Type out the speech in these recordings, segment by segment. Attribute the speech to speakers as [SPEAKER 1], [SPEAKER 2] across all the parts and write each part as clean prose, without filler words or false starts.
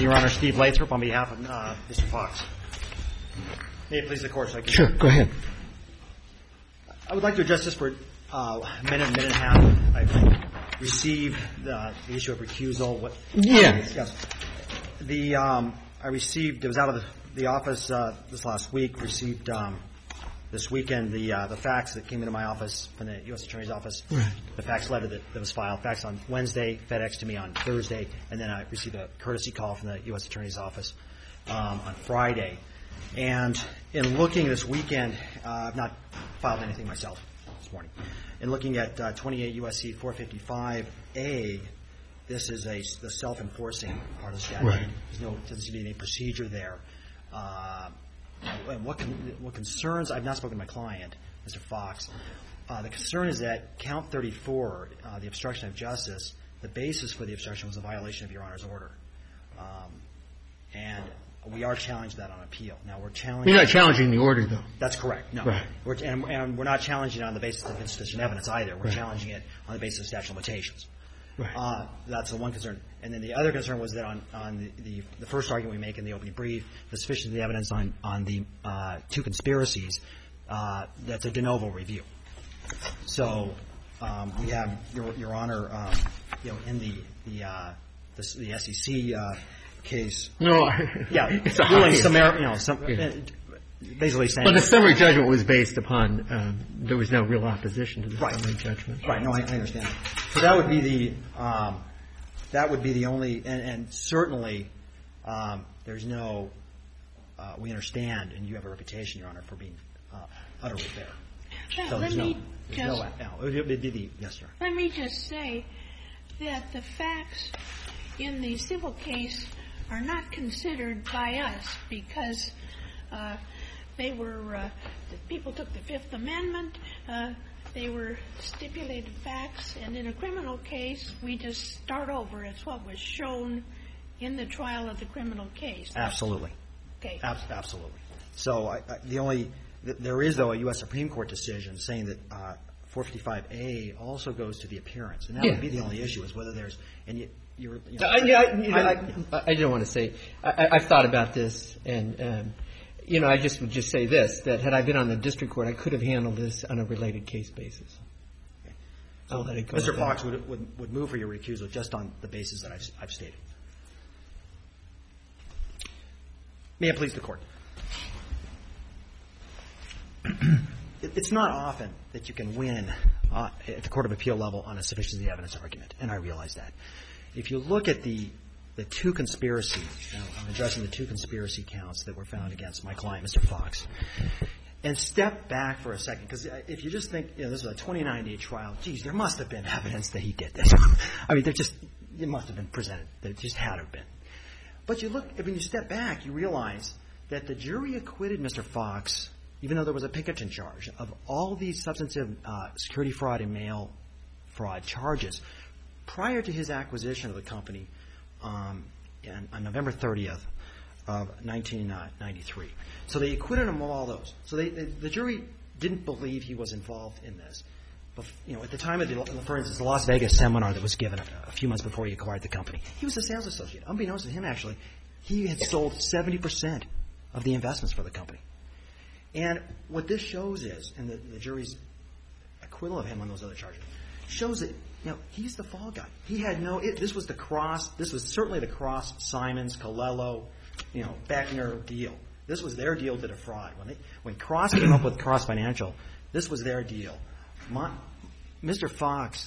[SPEAKER 1] morning, Your Honor. Steve Lathrop on behalf of Mr. Fox. May it please the Court.
[SPEAKER 2] Sure, go ahead.
[SPEAKER 1] I would like to address this for a minute and a half. I've received the issue of recusal.
[SPEAKER 2] Yes.
[SPEAKER 1] I received, it was out of the office this last week, received this weekend the fax that came into my office from the U.S. Attorney's Office.
[SPEAKER 2] Right.
[SPEAKER 1] The fax letter that was filed, fax on Wednesday, FedEx to me on Thursday, and then I received a courtesy call from the U.S. Attorney's Office on Friday. And in looking this weekend, I've not filed anything myself this morning. In looking at 28 U.S.C. 455A, this is the self-enforcing part of the statute.
[SPEAKER 2] Right.
[SPEAKER 1] Doesn't seem to be any procedure there. And what concerns, I've not spoken to my client, Mr. Fox. The concern is that count 34, the obstruction of justice, the basis for the obstruction was a violation of Your Honor's order. And we are challenging that on appeal. Now, we're challenging...
[SPEAKER 2] You're not challenging the order, though.
[SPEAKER 1] That's correct, no.
[SPEAKER 2] Right.
[SPEAKER 1] And we're not challenging it on the basis of insufficient evidence either. We're challenging it on the basis of statute of limitations.
[SPEAKER 2] Right.
[SPEAKER 1] That's the one concern. And then the other concern was that on the first argument we make in the opening brief, the sufficiency of the evidence on the two conspiracies, that's a de novo review. So we have, Your Honor, in the SEC case.
[SPEAKER 2] No.
[SPEAKER 1] Yeah.
[SPEAKER 2] It's a
[SPEAKER 1] ruling basically saying.
[SPEAKER 2] But the summary judgment was based upon there was no real opposition to the summary judgment.
[SPEAKER 1] Right. No, I understand. So that would be the only, and certainly there's no, we understand, and you have a reputation, Your Honor, for being utterly fair. So
[SPEAKER 3] Let me just say that the facts in the civil case are not considered by us because they were, people took the Fifth Amendment, they were stipulated facts, and in a criminal case, we just start over. It's what was shown in the trial of the criminal case.
[SPEAKER 1] Absolutely.
[SPEAKER 3] Okay.
[SPEAKER 1] Absolutely. So there is, though, a U.S. Supreme Court decision saying that 455A also goes to the appearance. And that would be the only issue, is whether there's, and
[SPEAKER 4] I don't want to say, I've thought about this, and, I just would just say this, that had I been on the district court, I could have handled this on a related case basis.
[SPEAKER 1] Okay.
[SPEAKER 4] So I'll let it go.
[SPEAKER 1] Mr. Fox would move for your recusal just on the basis that I've stated. May it please the Court. It's not often that you can win at the Court of Appeal level on a sufficiency of the evidence argument, and I realize that. If you look at the two conspiracies, I'm addressing the two conspiracy counts that were found against my client, Mr. Fox, and step back for a second, because if you just think, this is a 29-day trial, geez, there must have been evidence that he did this. I mean, it must have been presented. There just had to have been. But when you step back, you realize that the jury acquitted Mr. Fox, even though there was a Pinkerton charge, of all these substantive security fraud and mail fraud charges prior to his acquisition of the company on November 30th of 1993. So they acquitted him of all those. So the jury didn't believe he was involved in this. But, at the time of for instance, the Las Vegas seminar that was given a few months before he acquired the company, he was a sales associate. Unbeknownst to him, actually, he had sold 70% of the investments for the company. And what this shows is, and the jury's acquittal of him on those other charges, shows that, he's the fall guy. He had this was certainly the Cross, Simons, Colello, Beckner deal. This was their deal to defraud. When Cross came up with Cross Financial, this was their deal. Mr. Fox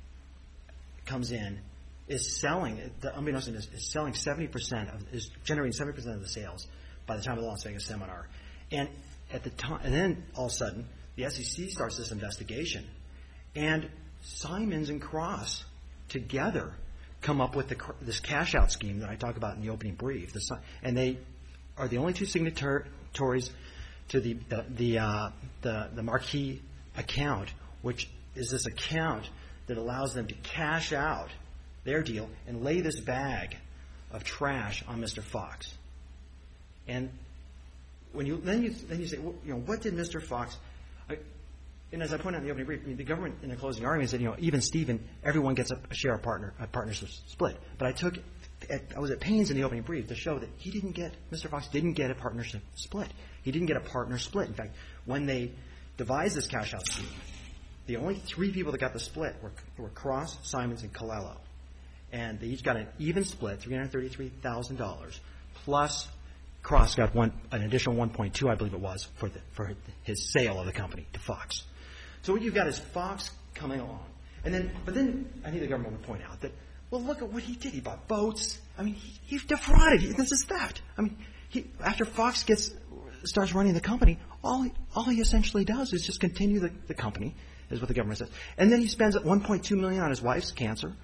[SPEAKER 1] comes in, is selling, unbeknownst to him, is selling 70%, is generating 70% of the sales by the time of the Las Vegas seminar. And at the time, and then all of a sudden, the SEC starts this investigation, and Simons and Cross together come up with this cash-out scheme that I talk about in the opening brief. And they are the only two signatories to the marquee account, which is this account that allows them to cash out their deal and lay this bag of trash on Mr. Fox. And then you say, what did Mr. Fox? And as I pointed out in the opening brief, the government in the closing argument said, even Stephen, everyone gets a share of partnership split. But I took I was at pains in the opening brief to show that Mr. Fox didn't get a partnership split. He didn't get a partner split. In fact, when they devised this cash out scheme, the only 3 people that got the split were Cross, Simons, and Colello. And they each got an even split, $333,000, plus Cross got an additional 1.2, I believe it was, for his sale of the company to Fox. So what you've got is Fox coming along. But then I think the government would point out that, well, look at what he did. He bought boats. I mean, he defrauded. This is theft. I mean, after Fox starts running the company, all he essentially does is just continue the company, is what the government says. And then he spends $1.2 million on his wife's cancer,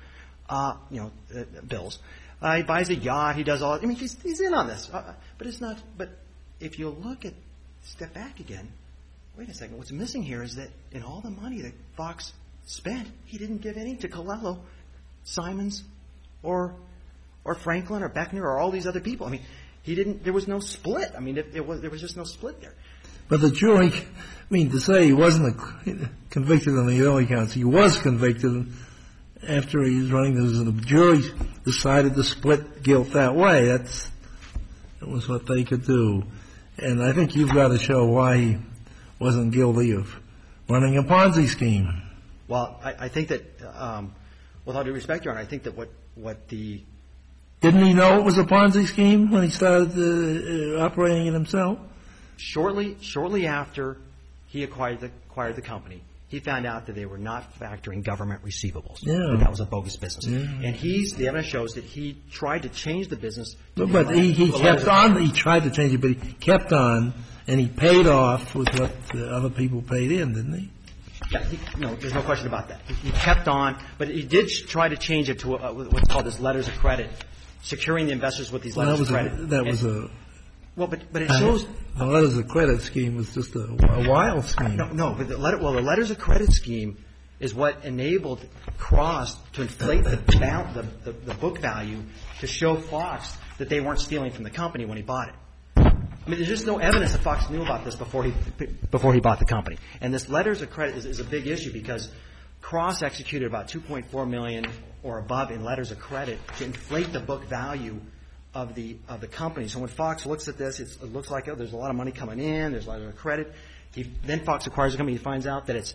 [SPEAKER 1] bills. He buys a yacht. He does all. I mean, he's in on this. But it's not. But if you step back again, wait a second. What's missing here is that in all the money that Fox spent, he didn't give any to Colello, Simons, or Franklin, or Beckner, or all these other people. I mean, he didn't. There was no split. I mean, there was just no split there.
[SPEAKER 5] But the jury, to say he wasn't convicted on the early counts, he was convicted after he was running those. The jury decided to split guilt that way. That was what they could do. And I think you've got to show why he wasn't guilty of running a Ponzi scheme.
[SPEAKER 1] Well, I think that, with all due respect, Your Honor, I think that what the...
[SPEAKER 5] Didn't he know it was a Ponzi scheme when he started operating it himself?
[SPEAKER 1] Shortly after he acquired the company, he found out that they were not factoring government receivables.
[SPEAKER 5] Yeah.
[SPEAKER 1] That was a bogus business.
[SPEAKER 5] Yeah.
[SPEAKER 1] And the evidence shows that he tried to change the business.
[SPEAKER 5] But he kept on. He tried to change it, but he kept on, and he paid off with what the other people paid in, didn't he?
[SPEAKER 1] Yeah, no, there's no question about that. He kept on, but he did try to change it to what's called his letters of credit, securing the investors with these letters of credit. Well, but it shows
[SPEAKER 5] the letters of credit scheme was just a wild scheme.
[SPEAKER 1] No, but the letters of credit scheme is what enabled Cross to inflate the book value to show Fox that they weren't stealing from the company when he bought it. I mean, there's just no evidence that Fox knew about this before he bought the company. And this letters of credit is a big issue because Cross executed about $2.4 million or above in letters of credit to inflate the book value of the company. So when Fox looks at this, it looks like there's a lot of money coming in. There's letters of credit. Then Fox acquires the company. He finds out that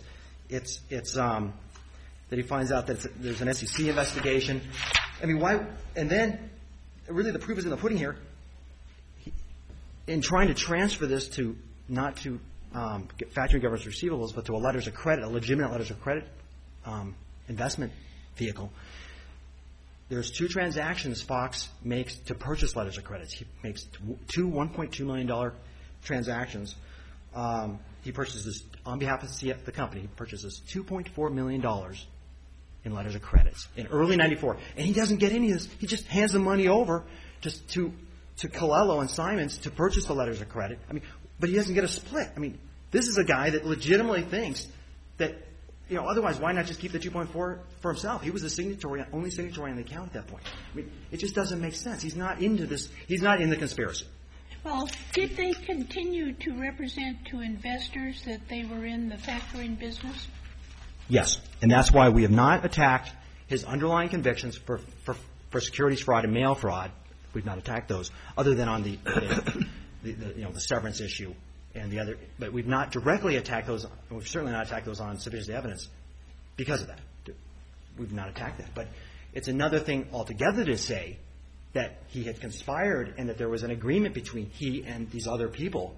[SPEAKER 1] there's an SEC investigation. I mean, why? And then really the proof is in the pudding here. In trying to transfer this to not to factoring government's receivables, but to a letters of credit, a legitimate letters of credit investment vehicle, there's 2 transactions Fox makes to purchase letters of credit. He makes 2 $1.2 million transactions. He purchases, on behalf of the company, he purchases $2.4 million in letters of credits in early '94, and he doesn't get any of this. He just hands the money over just to Colello and Simons to purchase the letters of credit. I mean, but he doesn't get a split. I mean, this is a guy that legitimately thinks that, otherwise why not just keep the 2.4 for himself? He was the only signatory on the account at that point. I mean, it just doesn't make sense. He's not into this. He's not in the conspiracy.
[SPEAKER 3] Well, did they continue to represent to investors that they were in the factoring business?
[SPEAKER 1] Yes, and that's why we have not attacked his underlying convictions for securities fraud and mail fraud. We've not attacked those, other than on the severance issue and the other. But we've not directly attacked those. We've certainly not attacked those on sufficient evidence because of that. We've not attacked that. But it's another thing altogether to say that he had conspired and that there was an agreement between he and these other people.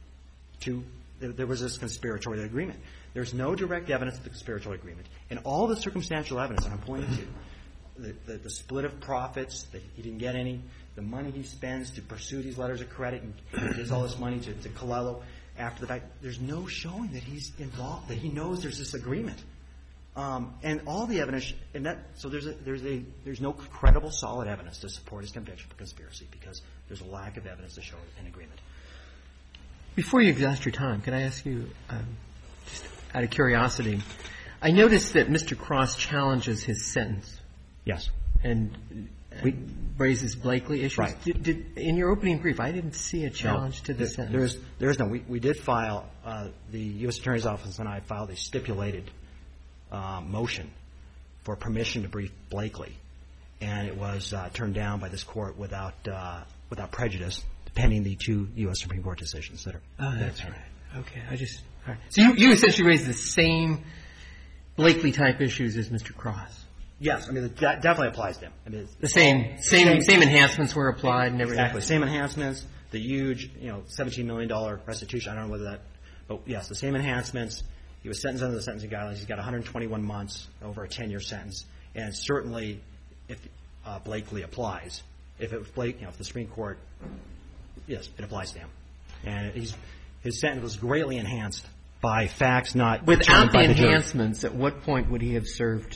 [SPEAKER 1] There was this conspiratorial agreement. There's no direct evidence of the conspiratorial agreement, and all the circumstantial evidence I'm pointing to. The split of profits, that he didn't get any, the money he spends to pursue these letters of credit and gives all this money to Colello after the fact. There's no showing that he's involved, that he knows there's this agreement. And all the evidence, so there's no credible, solid evidence to support his conviction for conspiracy because there's a lack of evidence to show an agreement.
[SPEAKER 4] Before you exhaust your time, can I ask you, just out of curiosity, I noticed that Mr. Cross challenges his sentence.
[SPEAKER 1] Yes.
[SPEAKER 4] And raises Blakely issues.
[SPEAKER 1] Right.
[SPEAKER 4] In your opening brief, I didn't see a challenge to the sentence.
[SPEAKER 1] There is no. We did file, the U.S. Attorney's Office and I filed a stipulated motion for permission to brief Blakely. and it was turned down by this court without prejudice, pending the 2 U.S. Supreme Court decisions that are.
[SPEAKER 4] Oh, that's right. Okay, all right. So you essentially raised the same Blakely type issues as Mr. Cross.
[SPEAKER 1] Yes, I mean that definitely applies to him. I mean
[SPEAKER 4] The same enhancements were applied and everything.
[SPEAKER 1] Exactly, same enhancements. The huge, $17 million restitution. I don't know whether that, but yes, the same enhancements. He was sentenced under the sentencing guidelines. He's got 121 months over a 10-year sentence, and certainly, if Blakely applies, if the Supreme Court, yes, it applies to him, and his sentence was greatly enhanced by facts not
[SPEAKER 4] without the
[SPEAKER 1] by the jury.
[SPEAKER 4] enhancements. At what point would he have served?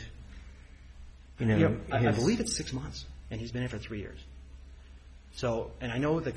[SPEAKER 1] I believe it's 6 months, and he's been in for 3 years. So, and I know well,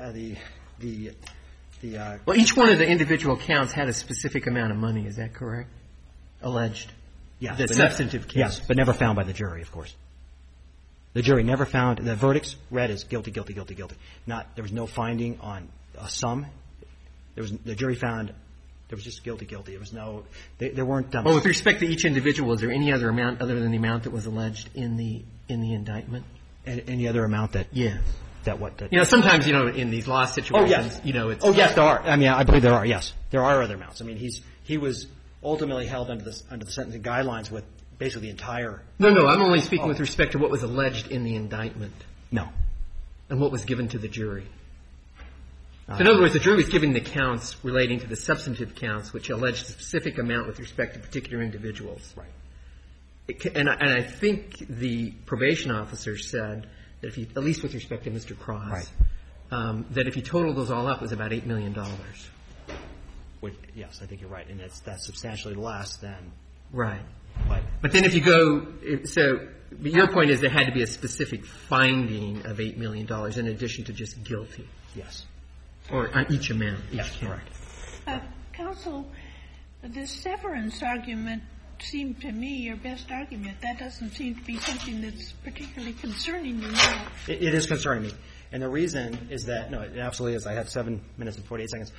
[SPEAKER 4] each one of the individual counts had a specific amount of money. Is that correct? Alleged.
[SPEAKER 1] Yes.
[SPEAKER 4] The substantive case.
[SPEAKER 1] Yes, but never found by the jury, of course. The jury never found the verdicts read as guilty, guilty, guilty, guilty. There was no finding on a sum. The jury found there was just guilty, guilty. There was no. There weren't.
[SPEAKER 4] Well, with respect to each individual, is there any other amount other than the amount that was alleged in the indictment?
[SPEAKER 1] Any other amount that?
[SPEAKER 4] Yes.
[SPEAKER 1] That what? That,
[SPEAKER 4] sometimes in these law situations, it's.
[SPEAKER 1] Oh yes, there are. I mean, I believe there are. Yes, there are other amounts. I mean, he was ultimately held under the sentencing guidelines with basically the entire.
[SPEAKER 4] No, I'm only speaking with respect to what was alleged in the indictment.
[SPEAKER 1] No.
[SPEAKER 4] And what was given to the jury. So in other words, the jury was given the counts relating to the substantive counts, which alleged a specific amount with respect to particular individuals.
[SPEAKER 1] Right.
[SPEAKER 4] And I think the probation officer said that at least with respect to Mr. Cross,
[SPEAKER 1] right.
[SPEAKER 4] That if you total those all up, it was about $8 million.
[SPEAKER 1] Yes, I think you're right, and that's substantially less than.
[SPEAKER 4] Right. But then if you go, your point is there had to be a specific finding of $8 million in addition to just guilty.
[SPEAKER 1] Yes.
[SPEAKER 4] Or on each amount.
[SPEAKER 1] Yes, correct.
[SPEAKER 3] Counsel, the severance argument seemed to me your best argument. That doesn't seem to be something that's particularly concerning you now.
[SPEAKER 1] It is concerning me. And the reason is that, no, it absolutely is. I had 7 minutes and 48 seconds.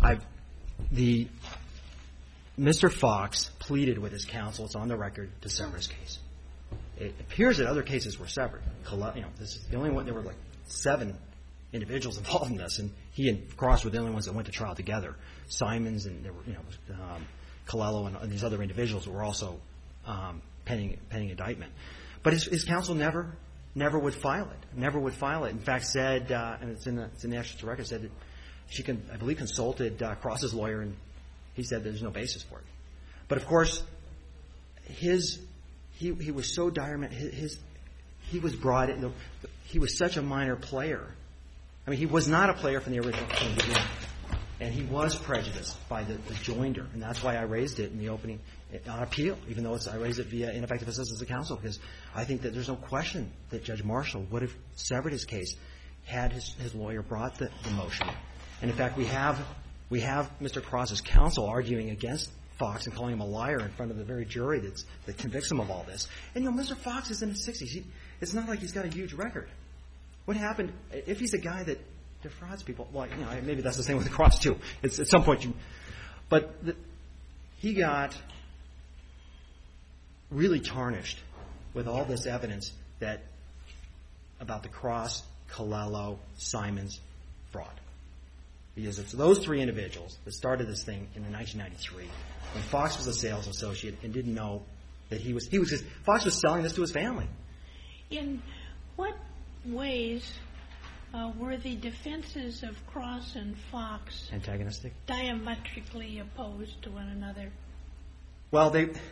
[SPEAKER 1] Mr. Fox pleaded with his counsel, it's on the record, to sever his case. It appears that other cases were severed. This is the only one, there were like 7 individuals involved in this, and he and Cross were the only ones that went to trial together. Simons and there were, Colello and these other individuals were also pending indictment. But his counsel never would file it. In fact, said, and it's in the actual record, said that she consulted Cross's lawyer, and he said there's no basis for it. But of course, he was so dire. He was brought in. He was such a minor player. I mean, he was not a player from the original beginning, and he was prejudiced by the joinder, and that's why I raised it in the opening on appeal, even though I raised it via ineffective assistance of counsel, because I think that there's no question that Judge Marshall would have severed his case had his lawyer brought the motion. And in fact, we have Mr. Cross's counsel arguing against Fox and calling him a liar in front of the very jury that convicts him of all this. And Mr. Fox is in his 60s. It's not like he's got a huge record. What happened if he's a guy that defrauds people? Well, maybe that's the same with Cross too. It's at some point he got really tarnished with all this evidence about the Cross, Colello, Simons fraud. Because it's those 3 individuals that started this thing in 1993 when Fox was a sales associate and didn't know that Fox was selling this to his family.
[SPEAKER 3] In what ways were the defenses of Cross and Fox
[SPEAKER 1] antagonistic,
[SPEAKER 3] diametrically opposed to one another?
[SPEAKER 1] Well,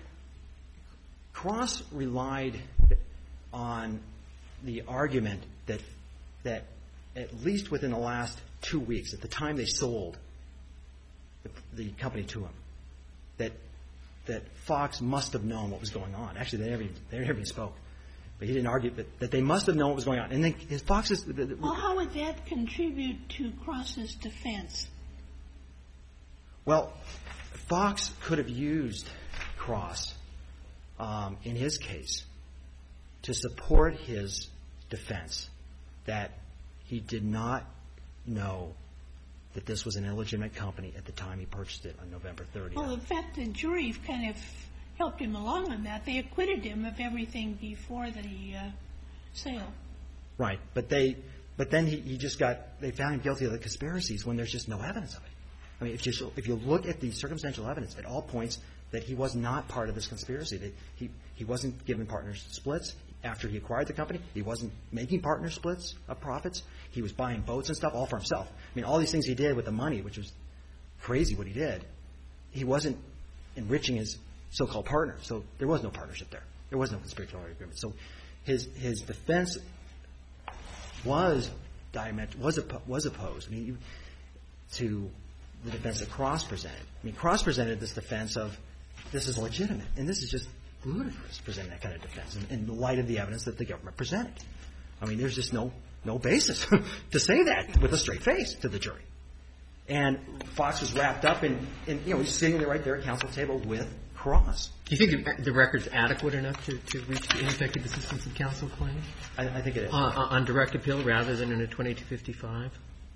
[SPEAKER 1] Cross relied on the argument that at least within the last 2 weeks, at the time they sold the company to him, that Fox must have known what was going on. Actually, they never even spoke. But he didn't argue that they must have known what was going on. And then Fox's.
[SPEAKER 3] Well, how would that contribute to Cross's defense?
[SPEAKER 1] Well, Fox could have used Cross in his case to support his defense that he did not know that this was an illegitimate company at the time he purchased it on November 30th.
[SPEAKER 3] Well, in fact, the jury kind of helped him along on that. They acquitted him of everything before the sale.
[SPEAKER 1] Right. But then he just they found him guilty of the conspiracies when there's just no evidence of it. I mean, if you look at the circumstantial evidence, it all points that he was not part of this conspiracy, that he wasn't given partners splits after he acquired the company. He wasn't making partner splits of profits. He was buying boats and stuff all for himself. I mean, all these things he did with the money, which was crazy what he did, he wasn't enriching his so-called partner. So there was no partnership there. There was no conspiratorial agreement. So his defense was opposed. I mean, to the defense that Cross presented. I mean, Cross presented this defense of this is legitimate, and this is just ludicrous, presenting that kind of defense in the light of the evidence that the government presented. I mean, there's just no basis to say that with a straight face to the jury. And Fox was wrapped up in he's sitting right there at counsel table with Cross.
[SPEAKER 4] Do you think the record's adequate enough to reach the ineffective assistance of counsel claim?
[SPEAKER 1] I think it is.
[SPEAKER 4] On direct appeal rather than in a 2255?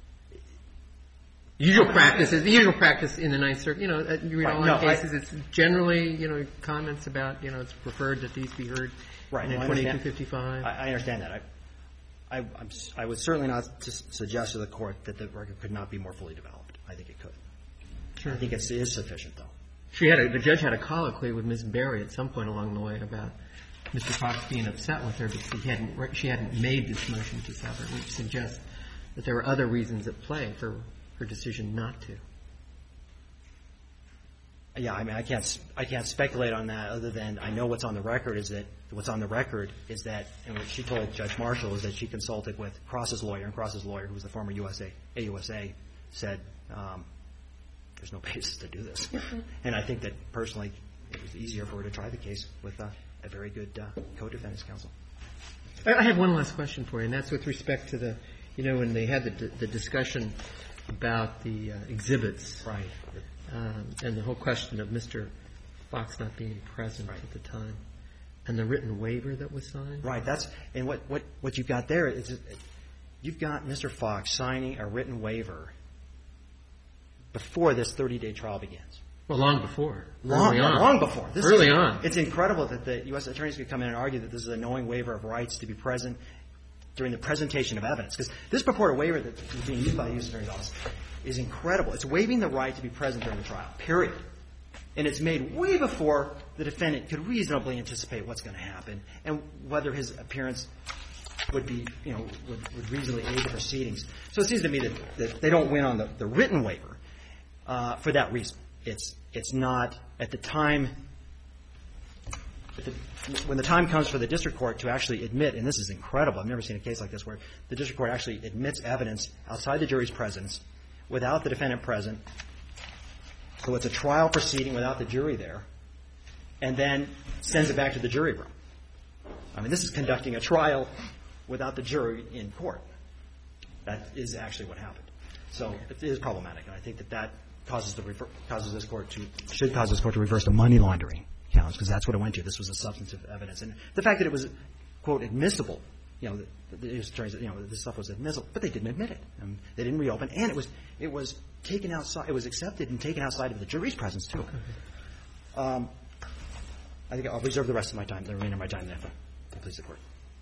[SPEAKER 4] The usual practice in the Ninth Circuit, you read all our cases, it's generally, comments about, it's preferred that these be heard in a 2255.
[SPEAKER 1] I understand that. I would certainly not suggest to the Court that the record could not be more fully developed. I think it could.
[SPEAKER 4] Sure.
[SPEAKER 1] I think it is sufficient, though.
[SPEAKER 4] The judge had a colloquy with Ms. Berry at some point along the way about Mr. Fox being upset with her because she hadn't made this motion to sever, which suggests that there were other reasons at play for her decision not to.
[SPEAKER 1] Yeah, I mean, I can't speculate on that other than I know what's on the record is that, and what she told Judge Marshall is that she consulted with Cross's lawyer, and Cross's lawyer, who was the former AUSA, said there's no basis to do this. And I think that personally it was easier for her to try the case with a very good co-defendant's counsel.
[SPEAKER 4] I have one last question for you, and that's with respect to the, when they had the discussion about the exhibits.
[SPEAKER 1] Right.
[SPEAKER 4] And the whole question of Mr. Fox not being present at the time, and the written waiver that was signed.
[SPEAKER 1] Right. And what you've got there is you've got Mr. Fox signing a written waiver before this 30-day trial begins.
[SPEAKER 4] Well, long before.
[SPEAKER 1] Long before.
[SPEAKER 4] Early on.
[SPEAKER 1] It's incredible that the U.S. attorneys could come in and argue that this is a knowing waiver of rights to be present during the presentation of evidence. Because this purported waiver that is being used by the U.S. Attorney's Office is incredible. It's waiving the right to be present during the trial, period. And it's made way before the defendant could reasonably anticipate what's going to happen and whether his appearance would be, would reasonably aid the proceedings. So it seems to me that they don't win on the written waiver for that reason. It's not at the time when the time comes for the district court to actually admit, and this is incredible, I've never seen a case like this where the district court actually admits evidence outside the jury's presence without the defendant present. So it's a trial proceeding without the jury there, and then sends it back to the jury room. I mean, this is conducting a trial without the jury in court. That is actually what happened. So it is problematic, and I think that causes this court to reverse the money laundering counts, because that's what it went to. This was a substantive evidence, and the fact that it was, quote, admissible. The attorneys, this stuff was admissible, but they didn't admit it. They didn't reopen, and it was taken outside. It was accepted and taken outside of the jury's presence too. I think I'll reserve the rest of my time, the remainder of my time, then, please support.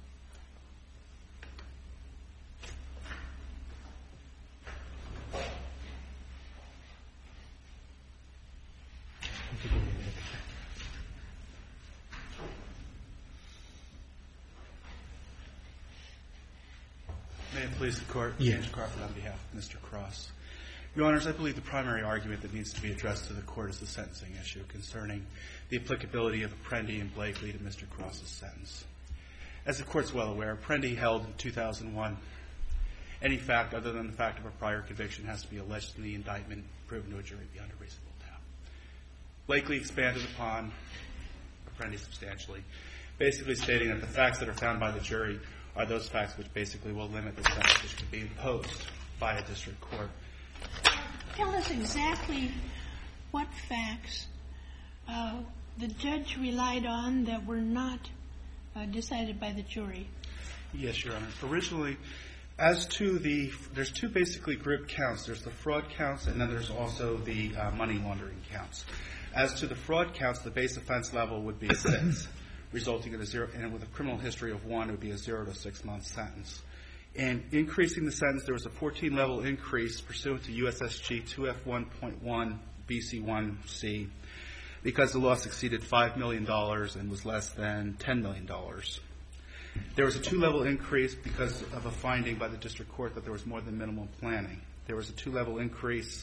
[SPEAKER 6] May it please the Court. James Crawford on behalf of Mr. Cross. Your Honors, I believe the primary argument that needs to be addressed to the Court is the sentencing issue concerning the applicability of Apprendi and Blakely to Mr. Cross's sentence. As the Court's well aware, Apprendi held in 2001 any fact other than the fact of a prior conviction has to be alleged in the indictment proven to a jury beyond a reasonable doubt. Blakely expanded upon Apprendi substantially, basically stating that the facts that are found by the jury are those facts which basically will limit the sentence which can be imposed by a district court.
[SPEAKER 3] Tell us exactly what facts the judge relied on that were not decided by the jury.
[SPEAKER 6] Yes, Your Honor. Originally, as to there's two basically group counts. There's the fraud counts, and then there's also the money laundering counts. As to the fraud counts, the base offense level would be 6. resulting in and with a criminal history of 1, it would be a 0 to 6 month sentence. And increasing the sentence, there was a 14-level increase pursuant to USSG 2F1.1 BC1C because the loss exceeded $5 million and was less than $10 million. There was a 2-level increase because of a finding by the district court that there was more than minimum planning. There was a 4-level increase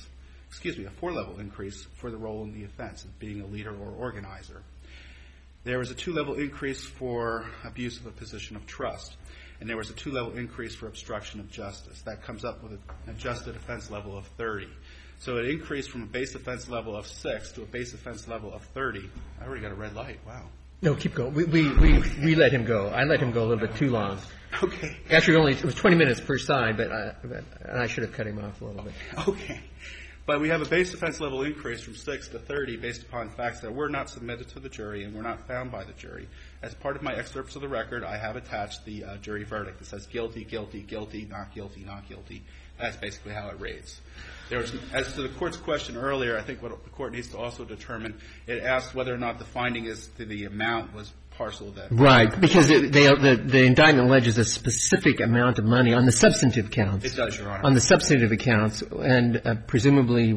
[SPEAKER 6] for the role in the offense of being a leader or organizer. There was a 2-level increase for abuse of a position of trust. And there was a 2-level increase for obstruction of justice. That comes up with an adjusted offense level of 30. So it increased from a base offense level of 6 to a base offense level of 30. I already got a red light. Wow.
[SPEAKER 4] No, keep going. We let him go. I let him go a little bit too long.
[SPEAKER 6] Okay.
[SPEAKER 4] Actually, it was 20 minutes per side, but I should have cut him off a little bit.
[SPEAKER 6] Okay. But we have a base offense level increase from 6 to 30 based upon facts that were not submitted to the jury and were not found by the jury. As part of my excerpts of the record, I have attached the jury verdict that says guilty, guilty, guilty, not guilty, not guilty. That's basically how it rates. As to the court's question earlier, I think what the court needs to also determine, it asks whether or not the finding as to the amount was partial of that.
[SPEAKER 4] Right, because the indictment alleges a specific amount of money on the substantive counts.
[SPEAKER 6] It does, Your Honor.
[SPEAKER 4] On the substantive accounts, and presumably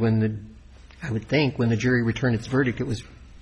[SPEAKER 4] I would think when the jury returned its verdict, it was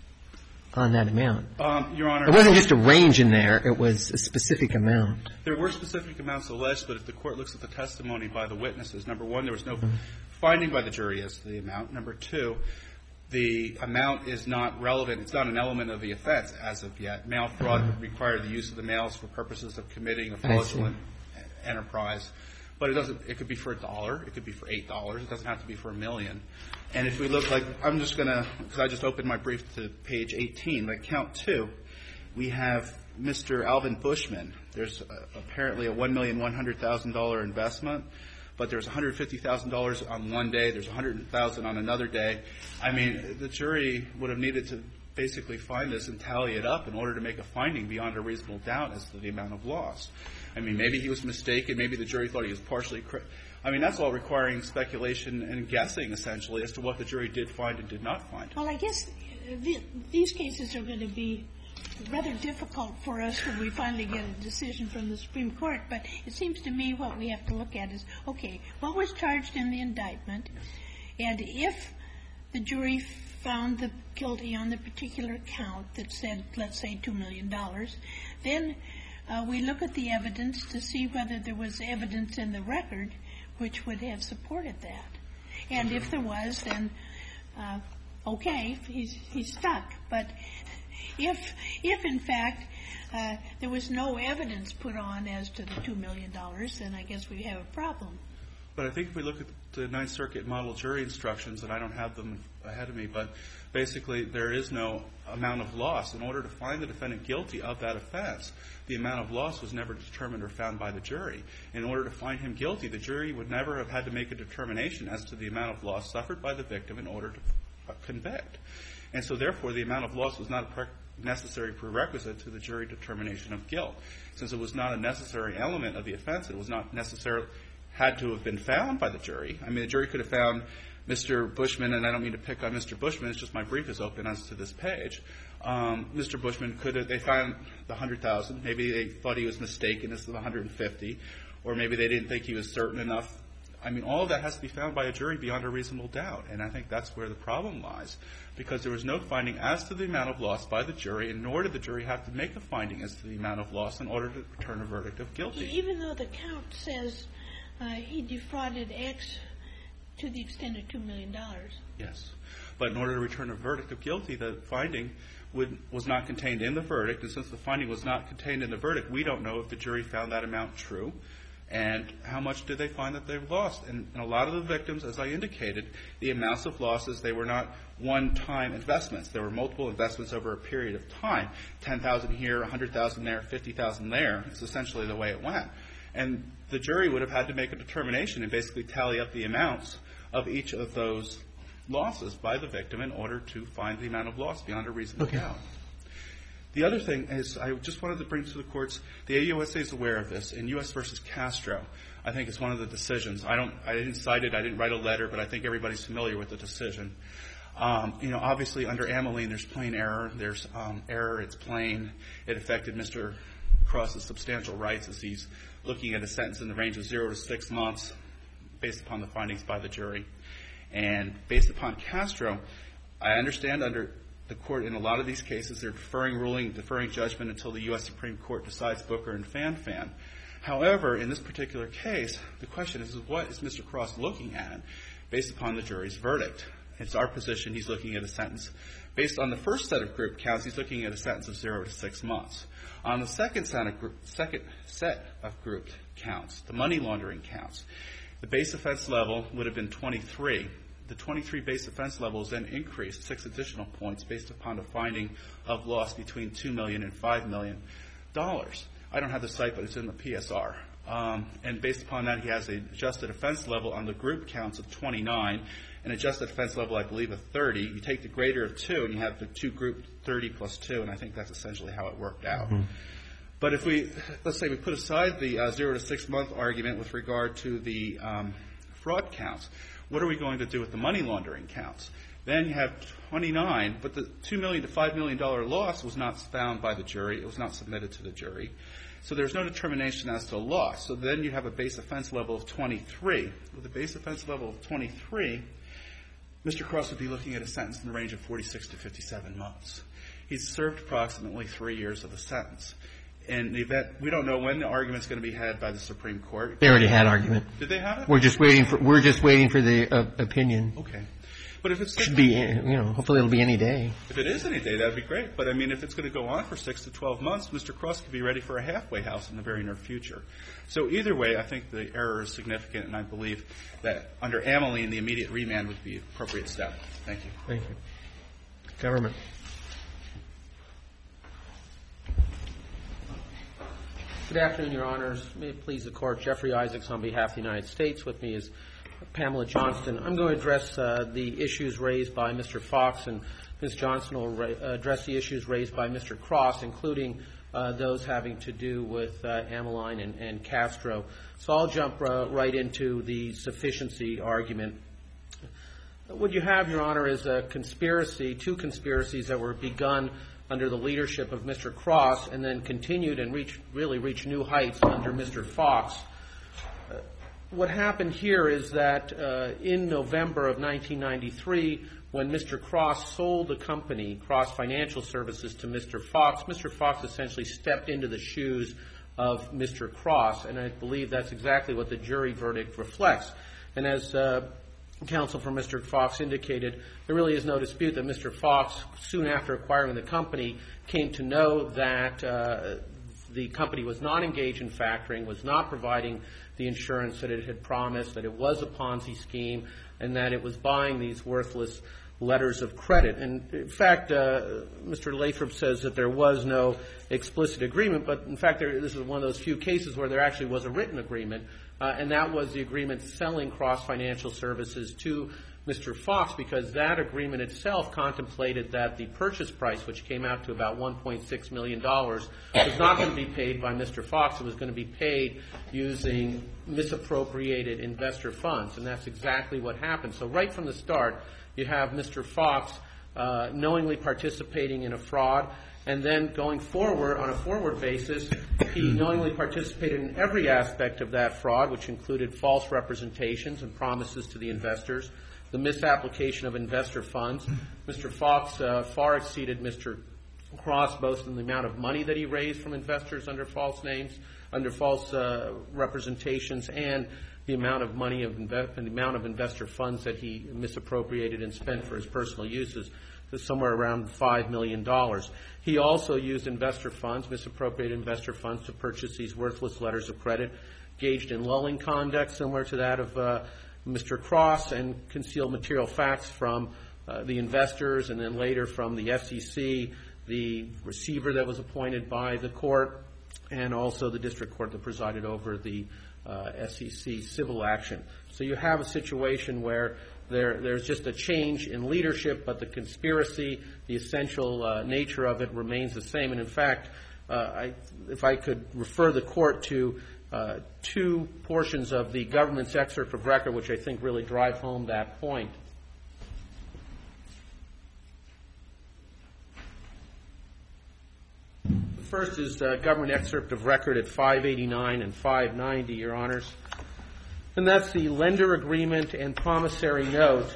[SPEAKER 4] on that amount.
[SPEAKER 6] Your Honor.
[SPEAKER 4] It wasn't just a range in there. It was a specific amount.
[SPEAKER 6] There were specific amounts alleged, but if the court looks at the testimony by the witnesses, number one, there was no finding by the jury as to the amount. Number two, the amount is not relevant. It's not an element of the offense as of yet. Mail fraud would require the use of the mails for purposes of committing a fraudulent enterprise. But it could be for $1. It could be for $8. It doesn't have to be for $1 million. And if we look I'm just going to, because I just opened my brief to page 18, count 2, we have Mr. Alvin Bushman. There's apparently a $1,100,000 investment, but there's $150,000 on one day. There's $100,000 on another day. I mean, the jury would have needed to basically find this and tally it up in order to make a finding beyond a reasonable doubt as to the amount of loss. I mean, maybe he was mistaken. Maybe the jury thought he was partially correct. I mean, that's all requiring speculation and guessing, essentially, as to what the jury did find and did not find.
[SPEAKER 3] Well, I guess these cases are going to be rather difficult for us when we finally get a decision from the Supreme Court. But it seems to me what we have to look at is, okay, what was charged in the indictment? And if the jury found the guilty on the particular count that said, let's say, $2 million, then we look at the evidence to see whether there was evidence in the record which would have supported that. And if there was, then okay, he's stuck. But if in fact there was no evidence put on as to the $2 million, then I guess we have a problem.
[SPEAKER 6] But I think if we look at the Ninth Circuit model jury instructions, and I don't have them ahead of me, but basically there is no amount of loss. In order to find the defendant guilty of that offense, the amount of loss was never determined or found by the jury. In order to find him guilty, the jury would never have had to make a determination as to the amount of loss suffered by the victim in order to convict. And so therefore, the amount of loss was not a necessary prerequisite to the jury determination of guilt. Since it was not a necessary element of the offense, it was not necessarily had to have been found by the jury. I mean, the jury could have found Mr. Bushman, and I don't mean to pick on Mr. Bushman, it's just my brief is open as to this page. Mr. Bushman they found the $100,000. Maybe they thought he was mistaken as to the $150,000, or maybe they didn't think he was certain enough. I mean, all of that has to be found by a jury beyond a reasonable doubt, and I think that's where the problem lies, because there was no finding as to the amount of loss by the jury, and nor did the jury have to make a finding as to the amount of loss in order to return a verdict of guilty.
[SPEAKER 3] Even though the count says he defrauded X to the extent of $2 million.
[SPEAKER 6] Yes. But in order to return a verdict of guilty, the finding was not contained in the verdict. And since the finding was not contained in the verdict, we don't know if the jury found that amount true and how much did they find that they lost. And a lot of the victims, as I indicated, the amounts of losses, they were not one-time investments. There were multiple investments over a period of time. $10,000 here, $100,000 there, $50,000 there. It's essentially the way it went. And the jury would have had to make a determination and basically tally up the amounts of each of those losses by the victim in order to find the amount of loss beyond a reasonable doubt. The other thing is, I just wanted to bring to the courts, the AUSA is aware of this. In U.S. v. Castro, I think it's one of the decisions. I didn't cite it, I didn't write a letter, but I think everybody's familiar with the decision. Obviously under Ameline, there's plain error. There's error. It's plain. It affected Mr. Cross's substantial rights as he's looking at a sentence in the range of 0 to 6 months based upon the findings by the jury. And based upon Castro, I understand under the court in a lot of these cases, they're deferring judgment until the U.S. Supreme Court decides Booker and Fan. However, in this particular case, the question is what is Mr. Cross looking at based upon the jury's verdict? It's our position he's looking at a sentence. Based on the first set of group counts, he's looking at a sentence of 0 to 6 months. On the second set of grouped counts, the money laundering counts, the base offense level would have been 23. The 23 base offense level is then increased 6 additional points based upon a finding of loss between $2 million and $5 million. I don't have the site, but it's in the PSR. And based upon that, he has an adjusted offense level on the group counts of 29, an adjusted offense level, I believe, of 30. You take the greater of 2, and you have the 2 group 30 plus 2, and I think that's essentially how it worked out. Mm-hmm. But if let's say we put aside the 0 to 6 month argument with regard to the fraud counts, what are we going to do with the money laundering counts? Then you have 29, but the $2 million to $5 million loss was not found by the jury. It was not submitted to the jury. So there's no determination as to loss. So then you have a base offense level of 23. With a base offense level of 23, Mr. Cross would be looking at a sentence in the range of 46 to 57 months. He's served approximately 3 years of the sentence. In the event, we don't know when the argument's going to be had by the Supreme Court.
[SPEAKER 4] They already had argument.
[SPEAKER 6] Did they have it?
[SPEAKER 4] We're just waiting for the opinion.
[SPEAKER 6] Okay. But if it's
[SPEAKER 4] should be, hopefully it'll be any day.
[SPEAKER 6] If it is any day, that'd be great. But I mean, if it's going to go on for 6 to 12 months, Mr. Cross could be ready for a halfway house in the very near future. So either way, I think the error is significant, and I believe that under Ameline, the immediate remand would be an appropriate step. Thank you.
[SPEAKER 4] Thank you. Government.
[SPEAKER 7] Good afternoon, Your Honors. May it please the Court. Jeffrey Isaacs on behalf of the United States. With me is Pamela Johnston. I'm going to address the issues raised by Mr. Fox, and Ms. Johnston will address the issues raised by Mr. Cross, including those having to do with Ameline and Castro. So I'll jump right into the sufficiency argument. What you have, Your Honor, is a conspiracy, 2 conspiracies that were begun under the leadership of Mr. Cross and then continued and reached new heights under Mr. Fox. What happened here is that in November of 1993, when Mr. Cross sold the company, Cross Financial Services, to Mr. Fox essentially stepped into the shoes of Mr. Cross, and I believe that's exactly what the jury verdict reflects. And as counsel for Mr. Fox indicated, there really is no dispute that Mr. Fox, soon after acquiring the company, came to know that the company was not engaged in factoring, was not providing the insurance that it had promised, that it was a Ponzi scheme, and that it was buying these worthless letters of credit. And in fact, Mr. Lathrop says that there was no explicit agreement, but in fact, this is one of those few cases where there actually was a written agreement, and that was the agreement selling Cross Financial Services to Mr. Fox, because that agreement itself contemplated that the purchase price, which came out to about $1.6 million, was not going to be paid by Mr. Fox. It was going to be paid using misappropriated investor funds, and that's exactly what happened. So right from the start, you have Mr. Fox knowingly participating in a fraud, and then going forward, on a forward basis, he knowingly participated in every aspect of that fraud, which included false representations and promises to the investors, the misapplication of investor funds. Mr. Fox far exceeded Mr. Cross both in the amount of money that he raised from investors under false names, under false representations, and the amount of money the amount of investor funds that he misappropriated and spent for his personal uses, to somewhere around $5 million. He also used investor funds, misappropriated investor funds, to purchase these worthless letters of credit, engaged in lulling conduct similar to that of Mr. Cross, and concealed material facts from the investors, and then later from the SEC, the receiver that was appointed by the court, and also the district court that presided over the SEC civil action. So you have a situation where there's just a change in leadership, but the conspiracy, the essential nature of it remains the same. And in fact, if I could refer the court to 2 portions of the government's excerpt of record, which I think really drive home that point. First is government excerpt of record at 589 and 590, Your Honors. And that's the lender agreement and promissory note.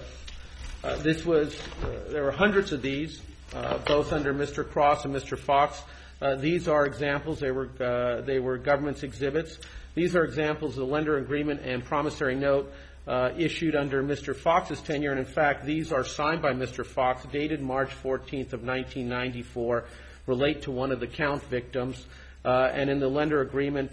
[SPEAKER 7] There were hundreds of these, both under Mr. Cross and Mr. Fox. These are examples. They were government's exhibits. These are examples of the lender agreement and promissory note issued under Mr. Fox's tenure. And in fact, these are signed by Mr. Fox, dated March 14th of 1994, relate to one of the count victims. And in the lender agreement,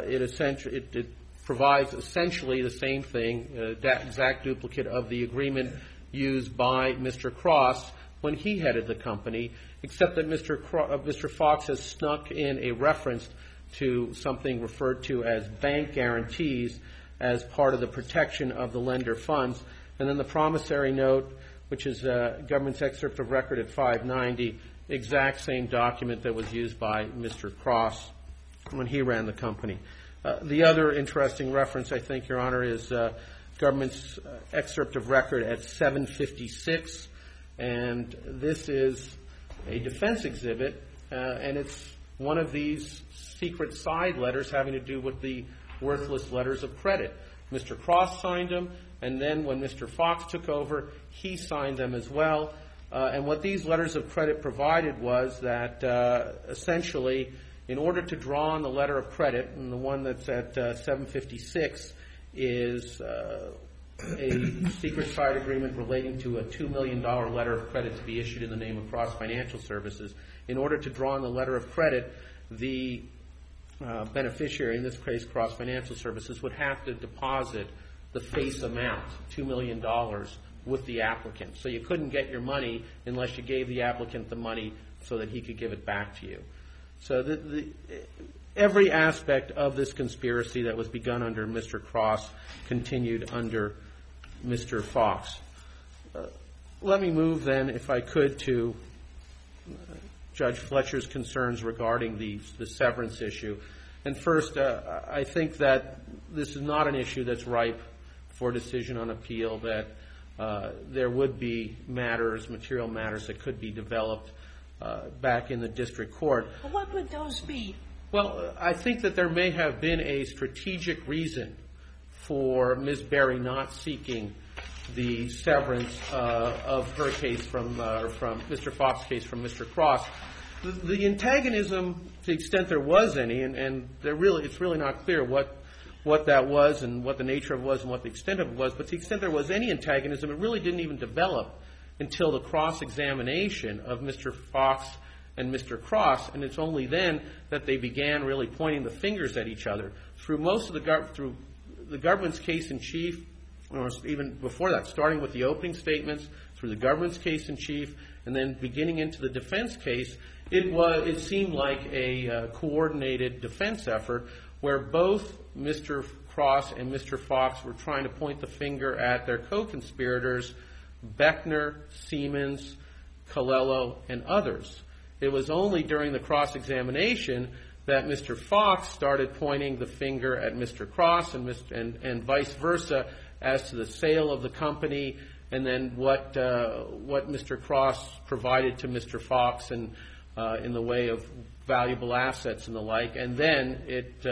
[SPEAKER 7] it provides essentially the same thing, that exact duplicate of the agreement used by Mr. Cross when he headed the company, except that Mr. Fox has snuck in a reference to something referred to as bank guarantees as part of the protection of the lender funds. And then the promissory note, which is government's excerpt of record at 590, exact same document that was used by Mr. Cross when he ran the company. The other interesting reference, I think, Your Honor, is government's excerpt of record at 756. And this is a defense exhibit, and it's one of these secret side letters having to do with the worthless letters of credit. Mr. Cross signed them, and then when Mr. Fox took over, he signed them as well. And what these letters of credit provided was that essentially, in order to draw on the letter of credit, and the one that's at 756 is a secret side agreement relating to a $2 million letter of credit to be issued in the name of Cross Financial Services. In order to draw on the letter of credit, the beneficiary, in this case Cross Financial Services, would have to deposit the face amount, $2 million, with the applicant. So you couldn't get your money unless you gave the applicant the money so that he could give it back to you. So every aspect of this conspiracy that was begun under Mr. Cross continued under Mr. Fox. Let me move then, if I could, to Judge Fletcher's concerns regarding the severance issue. And first, I think that this is not an issue that's ripe for decision on appeal, that there would be material matters that could be developed back in the district court.
[SPEAKER 3] Well, what would those be?
[SPEAKER 7] Well, I think that there may have been a strategic reason for Ms. Berry not seeking the severance of her case from Mr. Fox's case from Mr. Cross. The antagonism, to the extent there was any, and it's really not clear what that was and what the nature of it was and what the extent of it was, but to the extent there was any antagonism, it really didn't even develop until the cross-examination of Mr. Fox and Mr. Cross, and it's only then that they began really pointing the fingers at each other. Through the government's case in chief, or even before that, starting with the opening statements, through the government's case in chief, and then beginning into the defense case, it seemed like a coordinated defense effort where both Mr. Cross and Mr. Fox were trying to point the finger at their co-conspirators, Beckner, Siemens, Colello, and others. It was only during the cross-examination that Mr. Fox started pointing the finger at Mr. Cross and vice versa as to the sale of the company and then what Mr. Cross provided to Mr. Fox and in the way of valuable assets and the like. And then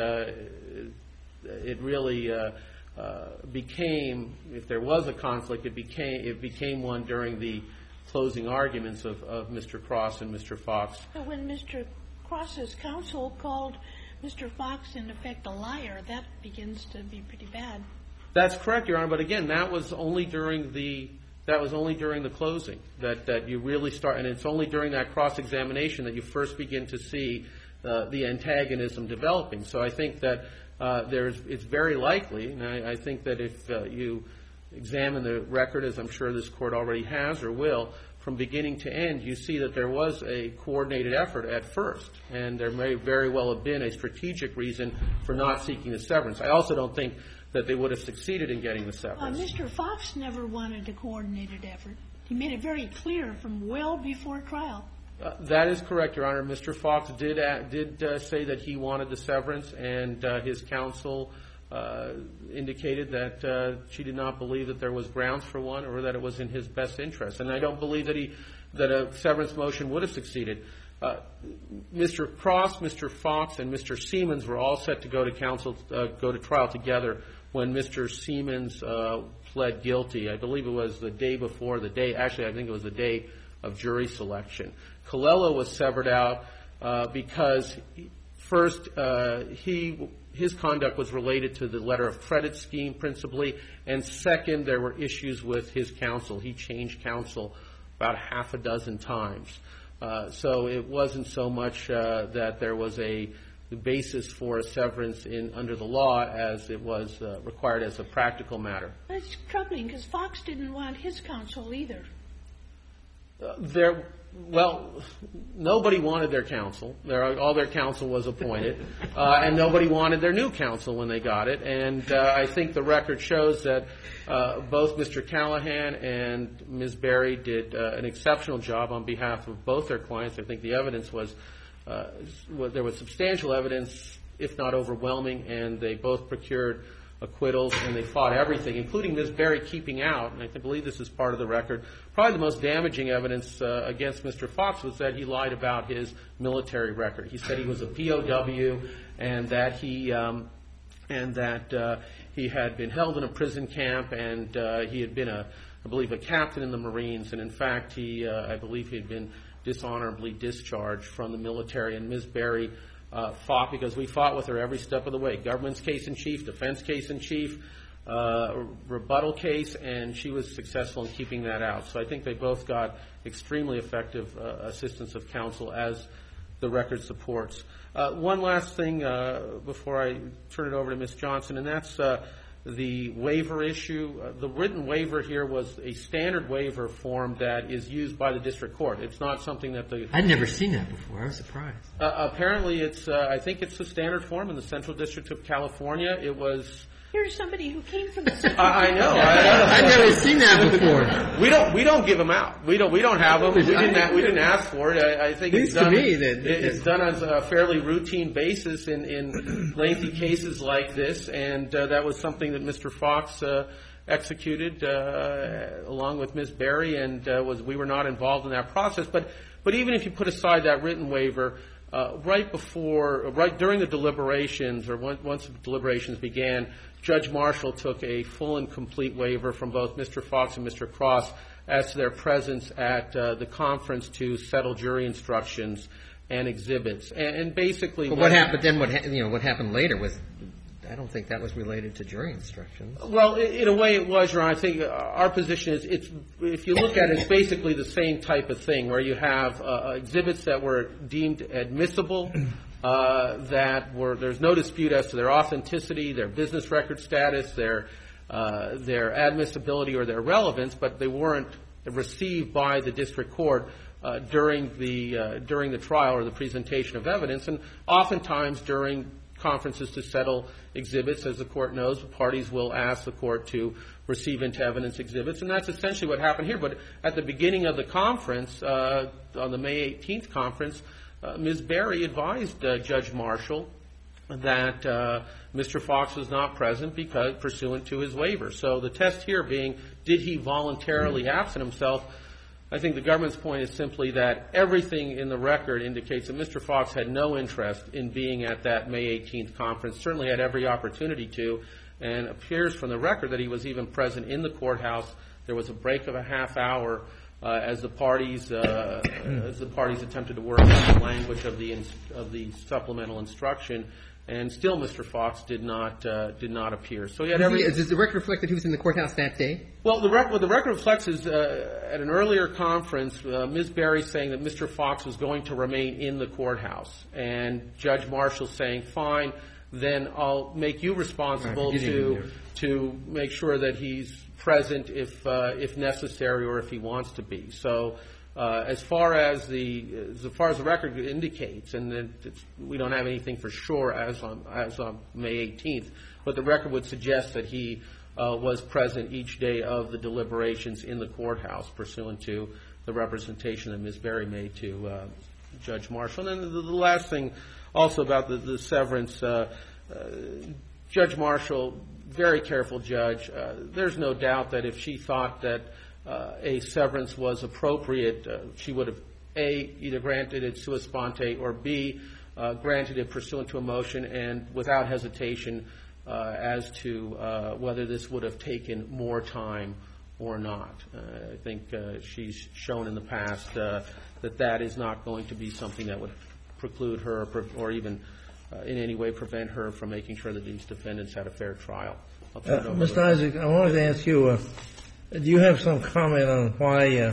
[SPEAKER 7] it really became, if there was a conflict, it became one during the closing arguments of Mr. Cross and Mr. Fox.
[SPEAKER 3] When Mr. Cross's counsel called Mr. Fox, in effect, a liar, that begins to be pretty bad.
[SPEAKER 7] That's correct, Your Honor. But again, that was only during the closing that you really start, and it's only during that cross-examination that you first begin to see the antagonism developing. So I think that it's very likely, and I think that if you examine the record, as I'm sure this Court already has or will, from beginning to end, you see that there was a coordinated effort at first, and there may very well have been a strategic reason for not seeking the severance. I also don't think that they would have succeeded in getting the severance.
[SPEAKER 3] Mr. Fox never wanted a coordinated effort. He made it very clear from well before trial.
[SPEAKER 7] That is correct, Your Honor. Mr. Fox did say that he wanted the severance, and his counsel indicated that she did not believe that there was grounds for one or that it was in his best interest. And I don't believe that a severance motion would have succeeded. Mr. Cross, Mr. Fox, and Mr. Siemens were all set to go to trial together when Mr. Siemens pled guilty. I believe it was the day before actually I think it was the day of jury selection. Colella was severed out because first his conduct was related to the letter of credit scheme principally, and second, there were issues with his counsel. He changed counsel about half a dozen times. So it wasn't so much that there was a basis for a severance under the law as it was required as a practical matter.
[SPEAKER 3] That's troubling because Fox didn't want his counsel either.
[SPEAKER 7] Nobody wanted their counsel. All their counsel was appointed, and nobody wanted their new counsel when they got it. And I think the record shows that both Mr. Callahan and Ms. Berry did an exceptional job on behalf of both their clients. I think the evidence was there was substantial evidence, if not overwhelming, and they both procured acquittals, and they fought everything, including Ms. Berry keeping out, and I believe this is part of the record. Probably the most damaging evidence against Mr. Fox was that he lied about his military record. He said he was a POW and that he had been held in a prison camp, and he had been, I believe, a captain in the Marines, and in fact, I believe he had been dishonorably discharged from the military, and Ms. Berry fought because we fought with her every step of the way. Government's case in chief, defense case in chief, rebuttal case, and she was successful in keeping that out. So I think they both got extremely effective assistance of counsel, as the record supports. One last thing before I turn it over to Ms. Johnson, and that's the waiver issue. The written waiver here was a standard waiver form that is used by the district court. It's not something that
[SPEAKER 2] I'd never seen that before. I was surprised.
[SPEAKER 7] Apparently, I think it's a standard form in the Central District of California. It was.
[SPEAKER 3] Here's somebody who came from the Central
[SPEAKER 7] I know.
[SPEAKER 2] I've never seen that before.
[SPEAKER 7] We don't give them out. We don't have them. We didn't ask for it. I think it's done. It's done on a fairly routine basis in lengthy cases like this, and that was something that Mr. Fox executed along with Ms. Berry, and we were not involved in that process. But even if you put aside that written waiver, right during the deliberations, or once the deliberations began, Judge Marshall took a full and complete waiver from both Mr. Fox and Mr. Cross as to their presence at the conference to settle jury instructions and exhibits. And basically,
[SPEAKER 2] but what happened what happened later was, I don't think that was related to jury instructions.
[SPEAKER 7] Well, in a way it was, Your Honor. I think our position is, if you look at it, it's basically the same type of thing, where you have exhibits that were deemed admissible, there's no dispute as to their authenticity, their business record status, their admissibility or their relevance, but they weren't received by the district court during the trial or the presentation of evidence. And oftentimes during conferences to settle exhibits, as the court knows, parties will ask the court to receive into evidence exhibits, and that's essentially what happened here. But at the beginning of the conference, on the May 18th conference, Ms. Berry advised Judge Marshall that Mr. Fox was not present because pursuant to his waiver. So the test here being, did he voluntarily absent himself? I think the government's point is simply that everything in the record indicates that Mr. Fox had no interest in being at that May 18th conference, certainly had every opportunity to, and appears from the record that he was even present in the courthouse. There was a break of a half hour as the parties attempted to work out the language of the supplemental instruction, and still Mr. Fox did not appear. So he had every.
[SPEAKER 2] Does the record reflect that he was in the courthouse that day?
[SPEAKER 7] Well, what the record reflects is at an earlier conference, Ms. Berry saying that Mr. Fox was going to remain in the courthouse, and Judge Marshall saying, "Fine, then I'll make you responsible to make sure that he's present if necessary or if he wants to be." So as far as the record indicates, and we don't have anything for sure as on May 18th, but the record would suggest that he was present each day of the deliberations in the courthouse pursuant to the representation that Ms. Berry made to Judge Marshall. And then the last thing also about the severance, Judge Marshall, very careful judge. There's no doubt that if she thought that a severance was appropriate, she would have A, either granted it sua sponte, or B, granted it pursuant to a motion and without hesitation as to whether this would have taken more time or not. I think she's shown in the past that that is not going to be something that would preclude her or even in any way prevent her from making sure that these defendants had a fair trial. I'll turn it over
[SPEAKER 5] Mr. Isaac, I wanted to ask you, do you have some comment on why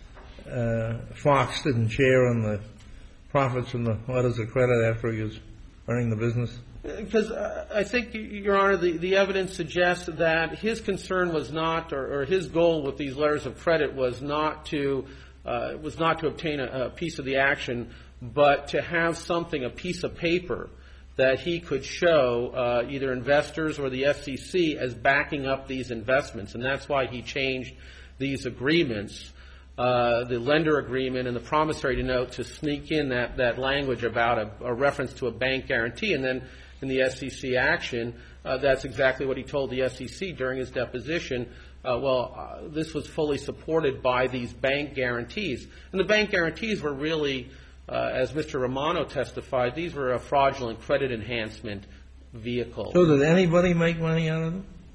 [SPEAKER 5] Fox didn't share in the profits from the letters of credit after he was running the business?
[SPEAKER 7] Because I think, Your Honor, the evidence suggests that his concern was not, or his goal with these letters of credit was not to obtain a piece of the action, but to have something, a piece of paper that he could show either investors or the SEC as backing up these investments. And that's why he changed these agreements, the lender agreement and the promissory note, to sneak in that language about a reference to a bank guarantee. And then in the SEC action, that's exactly what he told the SEC during his deposition. This was fully supported by these bank guarantees. And the bank guarantees were really, as Mr. Romano testified, these were a fraudulent credit enhancement vehicle.
[SPEAKER 5] So did anybody make money out of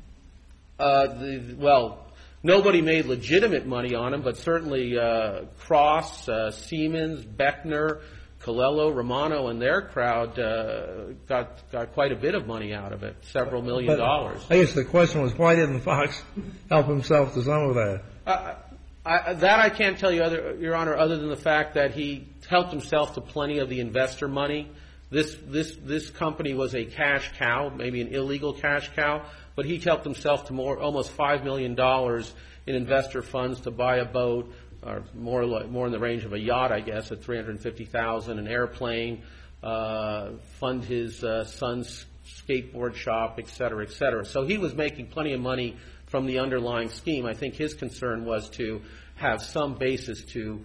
[SPEAKER 5] them?
[SPEAKER 7] Nobody made legitimate money on them, but certainly Cross, Siemens, Beckner, Colello, Romano, and their crowd got quite a bit of money out of it, several $1 million.
[SPEAKER 5] I guess the question was, why didn't Fox help himself to some of that?
[SPEAKER 7] That I can't tell you, Your Honor, other than the fact that he helped himself to plenty of the investor money. This company was a cash cow, maybe an illegal cash cow, but he helped himself to almost $5 million in investor funds to buy a boat, or more in the range of a yacht, I guess, at $350,000, an airplane, fund his son's skateboard shop, et cetera, et cetera. So he was making plenty of money from the underlying scheme. I think his concern was to have some basis to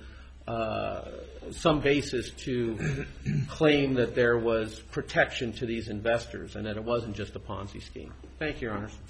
[SPEAKER 7] claim that there was protection to these investors and that it wasn't just a Ponzi scheme. Thank you, Your Honors.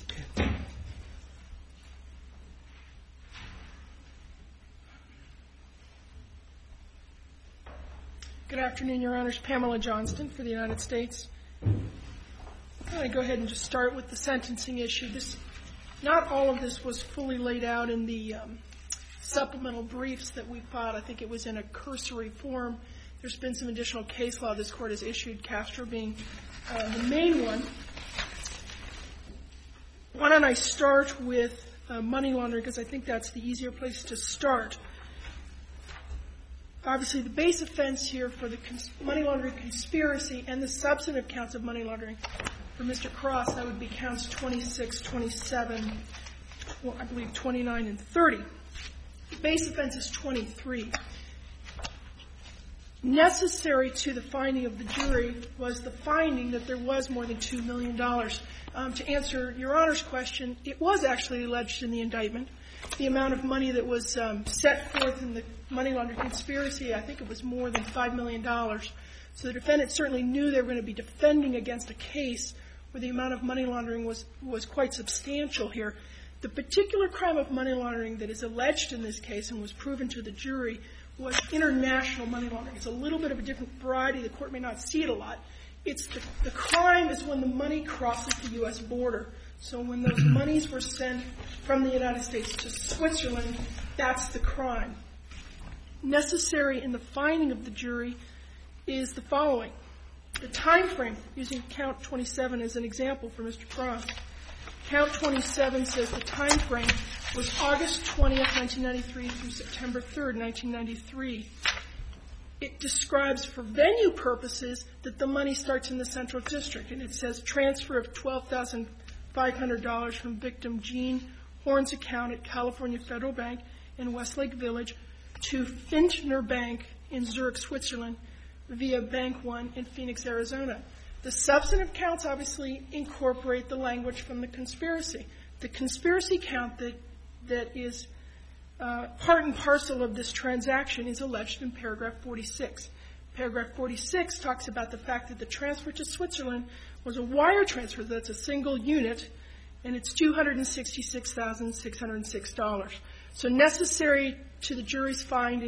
[SPEAKER 8] Good afternoon, Your Honors. Pamela Johnston for the United States. I'm going to go ahead and just start with the sentencing issue. Not all of this was fully laid out in the supplemental briefs that we filed. I think it was in a cursory form. There's been some additional case law this Court has issued, Castro being the main one. Why don't I start with money laundering, because I think that's the easier place to start. Obviously, the base offense here for the money laundering conspiracy and the substantive counts of money laundering for Mr. Cross, that would be counts 26, 27, I believe 29, and 30. The base offense is 23. Necessary to the finding of the jury was the finding that there was more than $2 million. To answer Your Honor's question, it was actually alleged in the indictment. The amount of money that was set forth in the money laundering conspiracy, I think it was more than $5 million. So the defendant certainly knew they were going to be defending against a case where the amount of money laundering was quite substantial here. The particular crime of money laundering that is alleged in this case and was proven to the jury was international money laundering. It's a little bit of a different variety. The Court may not see it a lot. The crime is when the money crosses the U.S. border. So when those monies were sent from the United States to Switzerland, that's the crime. Necessary in the finding of the jury is the following. The time frame, using count 27 as an example for Mr. Cross. Count 27 says the time frame was August 20th, 1993 through September 3rd, 1993. It describes for venue purposes that the money starts in the Central District, and it says transfer of $12,500 from victim Jean Horn's account at California Federal Bank in Westlake Village to Fintner Bank in Zurich, Switzerland, via Bank One in Phoenix, Arizona. The substantive counts obviously incorporate the language from the conspiracy. The conspiracy count that is part and parcel of this transaction is alleged in paragraph 46. Paragraph 46 talks about the fact that the transfer to Switzerland was a wire transfer that's a single unit, and it's $266,606. So necessary to the jury's finding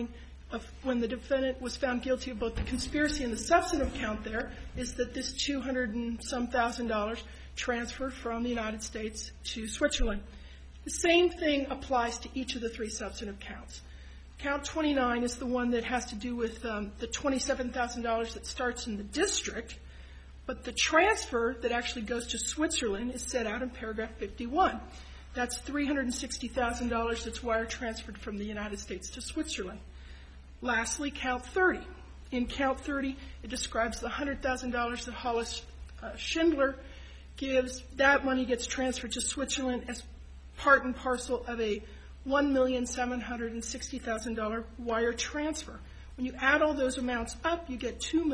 [SPEAKER 8] of when the defendant was found guilty of both the conspiracy and the substantive count there is that this $200,000 and some transferred from the United States to Switzerland. The same thing applies to each of the three substantive counts. Count 29 is the one that has to do with the $27,000 that starts in the district, but the transfer that actually goes to Switzerland is set out in paragraph 51. That's $360,000 that's wire transferred from the United States to Switzerland. Lastly, count 30. In count 30, it describes the $100,000 that Hollis Schindler gives. That money gets transferred to Switzerland as part and parcel of a $1,760,000 wire transfer. When you add all those amounts up, you get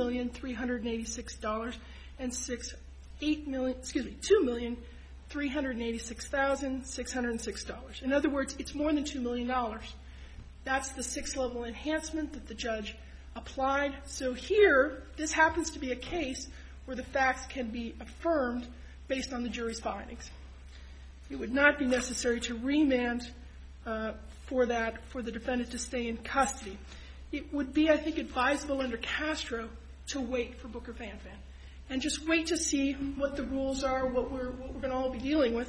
[SPEAKER 8] $2,386,606. In other words, it's more than $2 million. That's the six-level enhancement that the judge applied. So here, this happens to be a case where the facts can be affirmed based on the jury's findings. It would not be necessary to remand for the defendant to stay in custody. It would be, I think, advisable under Castro to wait for Booker Van Van and just wait to see what the rules are, what we're going to all be dealing with.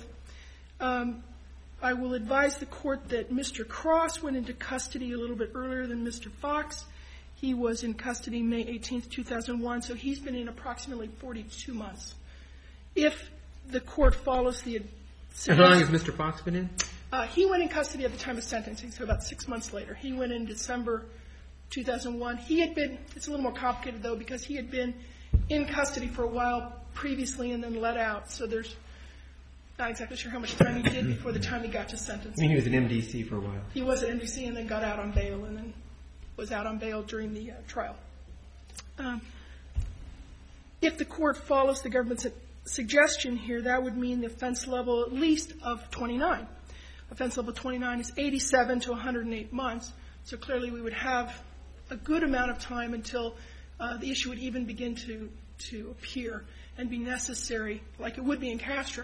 [SPEAKER 8] I will advise the court that Mr. Cross went into custody a little bit earlier than Mr. Fox. He was in custody May 18th, 2001, so he's been in approximately 42 months. If the court follows the
[SPEAKER 4] How long has Mr. Fox been in?
[SPEAKER 8] He went in custody at the time of sentencing, so about 6 months later. He went in December 2001. He had been, it's a little more complicated, though, because he had been in custody for a while previously and then let out. So there's not exactly sure how much time he did before the time he got to sentencing.
[SPEAKER 4] I mean, he was in MDC for a while.
[SPEAKER 8] He was at MDC and then got out on bail and then was out on bail during the trial. If the court follows the government's suggestion here, that would mean the offense level at least of 29. Offense level 29 is 87 to 108 months. So clearly we would have a good amount of time until the issue would even begin to appear and be necessary, like it would be in Castro.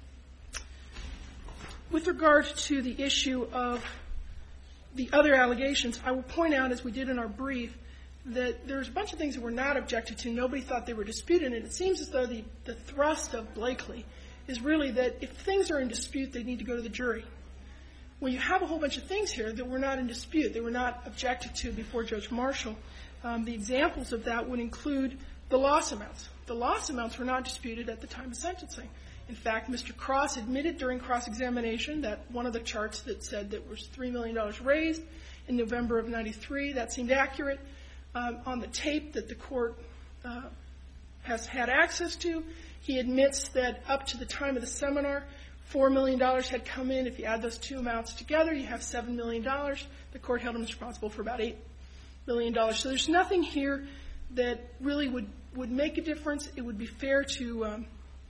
[SPEAKER 8] With regard to the issue of the other allegations, I will point out, as we did in our brief, that there's a bunch of things that were not objected to. Nobody thought they were disputed, and it seems as though the thrust of Blakely is really that if things are in dispute, they need to go to the jury. When you have a whole bunch of things here that were not in dispute, they were not objected to before Judge Marshall, the examples of that would include the loss amounts. The loss amounts were not disputed at the time of sentencing. In fact, Mr. Cross admitted during cross-examination that one of the charts that said that was $3 million raised in November of 93, that seemed accurate. On the tape that the court has had access to, he admits that up to the time of the seminar, $4 million had come in. If you add those two amounts together, you have $7 million. The court held him responsible for about $8 million. So there's nothing here that really would make a difference. It would be fair to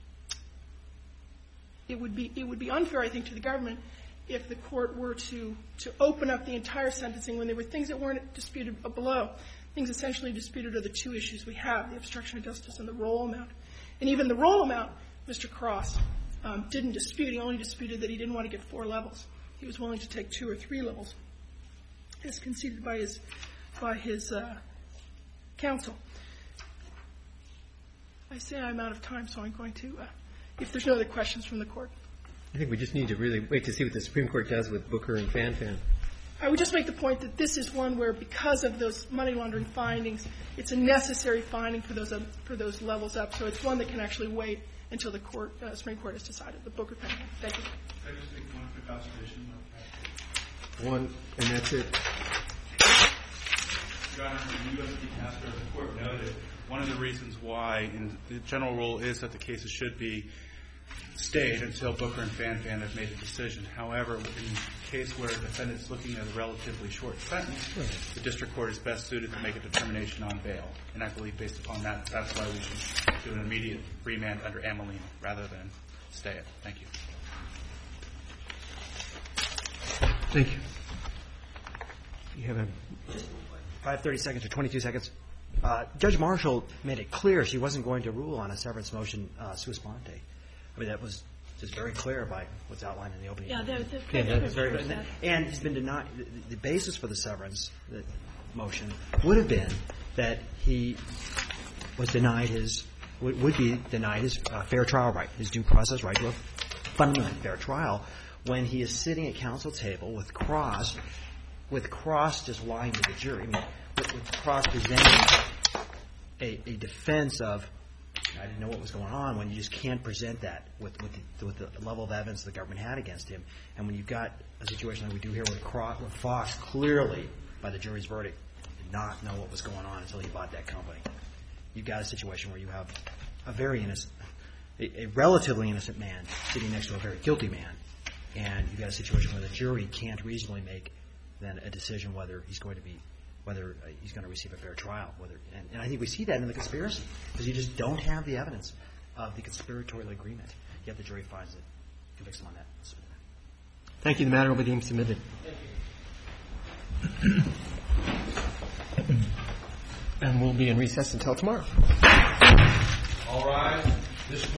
[SPEAKER 8] it would be unfair, I think, to the government if the court were to open up the entire sentencing when there were things that weren't disputed below. Things essentially disputed are the two issues we have, the obstruction of justice and the roll amount. And even the roll amount, Mr. Cross didn't dispute. He only disputed that he didn't want to get 4 levels. He was willing to take 2 or 3 levels, as conceded by his counsel. I say I'm out of time, so I'm going to, if there's no other questions from the court.
[SPEAKER 4] I think we just need to really wait to see what the Supreme Court does with Booker and Fan Fan.
[SPEAKER 8] I would just make the point that this is one where, because of those money laundering findings, it's a necessary finding for those levels up. So it's one that can actually wait until the Supreme Court has decided. The Booker Fan Fan. Thank you.
[SPEAKER 6] Can I just make one quick observation?
[SPEAKER 4] One, and that's it.
[SPEAKER 6] Your Honor, in U.S. v. Castro, the court noted one of the reasons why the general rule is that the cases should be stayed until Booker and Fan Fan have made a decision. However, in a case where a defendant is looking at a relatively short sentence, the district court is best suited to make a determination on bail. And I believe based upon that, that's why we should do an immediate remand under Ameline rather than stay it. Thank you.
[SPEAKER 4] Thank you. You have a
[SPEAKER 1] 30 seconds or 22 seconds. Judge Marshall made it clear she wasn't going to rule on a severance motion sua sponte. I mean, that was just very clear by what's outlined in the opening.
[SPEAKER 3] Yeah,
[SPEAKER 1] that's very good. And he's been denied the basis for the severance. motion would have been that he was denied would be denied his fair trial right, his due process right to a fundamentally fair trial, when he is sitting at counsel table with Cross just lying to the jury, with Cross presenting a defense of, I didn't know what was going on, when you just can't present that with the level of evidence the government had against him. And when you've got a situation like we do here with Fox clearly, by the jury's verdict, did not know what was going on until he bought that company. You've got a situation where you have a very innocent, a relatively innocent man sitting next to a very guilty man. And you've got a situation where the jury can't reasonably make then a decision whether he's going to receive a fair trial. And I think we see that in the conspiracy, because you just don't have the evidence of the conspiratorial agreement. Yet the jury finds it, convicts him on that.
[SPEAKER 4] Thank you. The matter will be deemed submitted. And we'll be in recess until tomorrow.
[SPEAKER 9] All rise.